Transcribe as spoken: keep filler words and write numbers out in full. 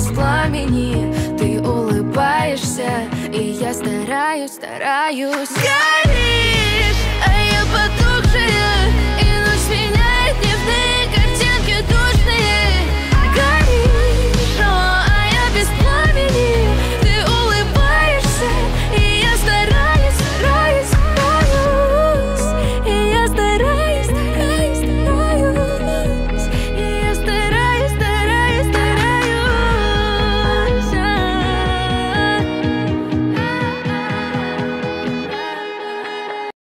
из пламени. Ты улыбаешься, и я стараюсь, стараюсь. Я